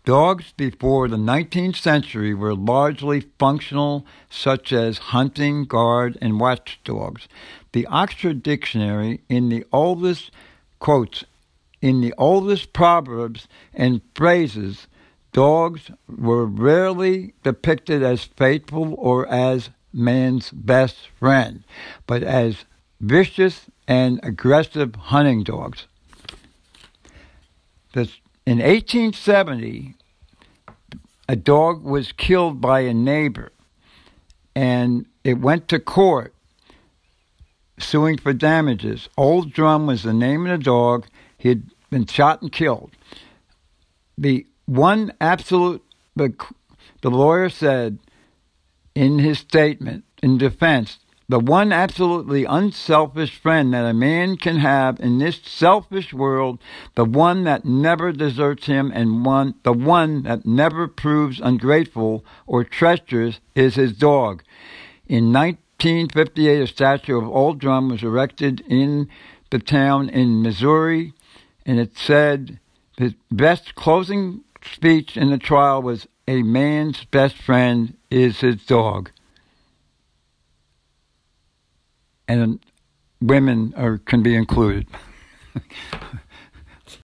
Dogs before the 19th century were largely functional, such as hunting, guard, and watchdogs. The Oxford Dictionary, in the oldest proverbs and phrases, dogs were rarely depicted as faithful or as man's best friend, but as vicious and aggressive hunting dogs. In 1870, a dog was killed by a neighbor, and it went to court suing for damages. Old Drum was the name of the dog. He had been shot and killed. The lawyer said in his statement in defense, the one absolutely unselfish friend that a man can have in this selfish world, the one that never deserts him and the one that never proves ungrateful or treacherous is his dog. In 1958, a statue of Old Drum was erected in the town in Missouri, and it said his best closing speech in the trial was, "A man's best friend is his dog." And women can be included.